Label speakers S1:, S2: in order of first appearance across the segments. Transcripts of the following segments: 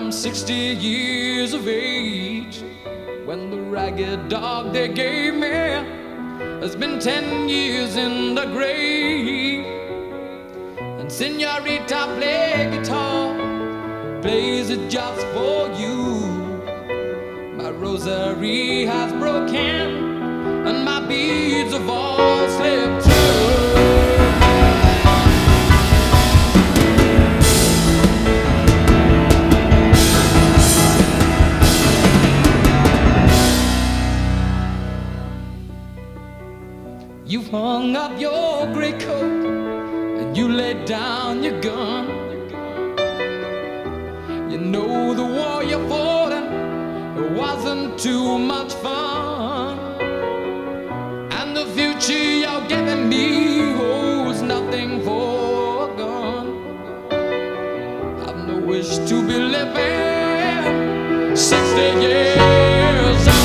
S1: I'm 60 years of age, when the ragged dog they gave me has been 10 years in the grave. And Senorita play guitar, plays it just for you. My rosary has broken and my beads have all slipped through. You've hung up your gray coat and you laid down your gun. You know the war you fought and it wasn't too much fun. And the future you're giving me holds nothing forgone. I've no wish to be living 60 years on.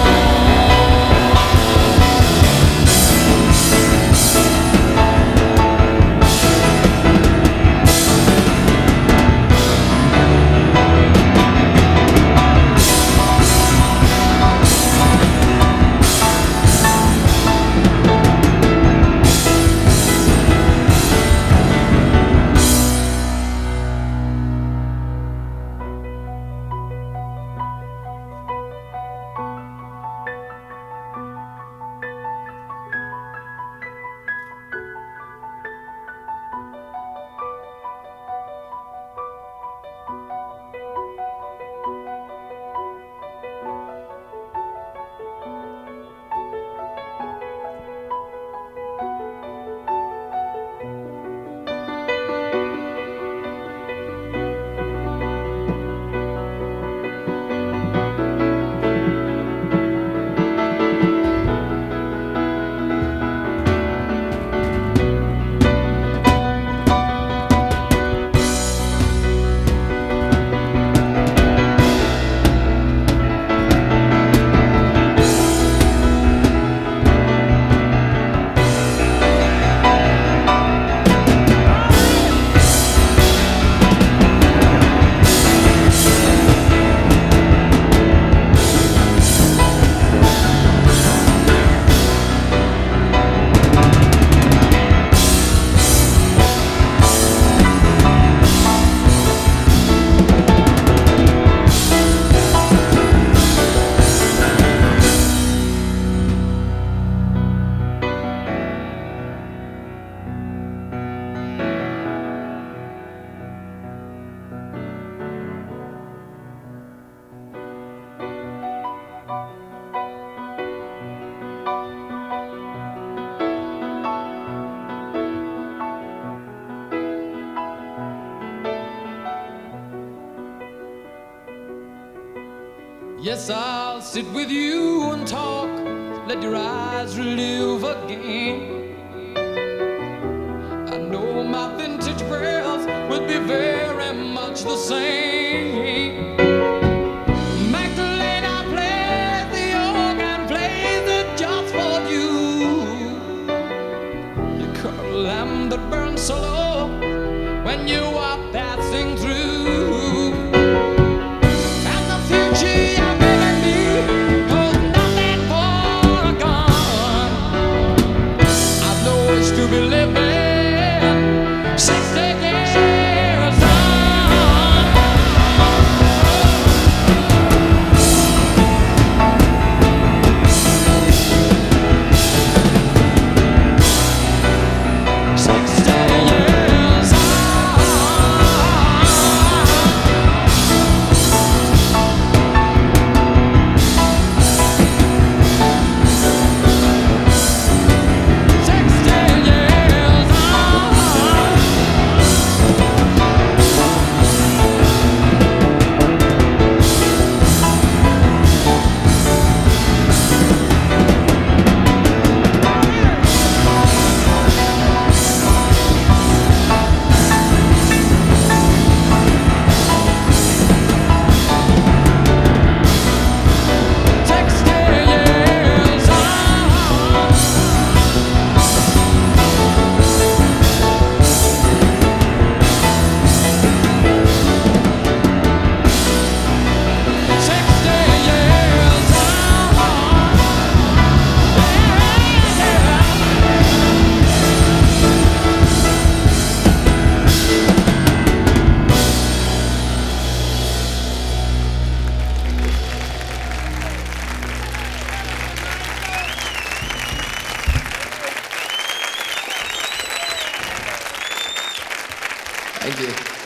S1: Yes, I'll sit with you and talk, let your eyes relive again. I know my vintage prayers will be very much the same. Magdalena plays the organ, plays it just for you. You cut a lamb that burns so low when you are passing through. To be living 60 years on. Thank you.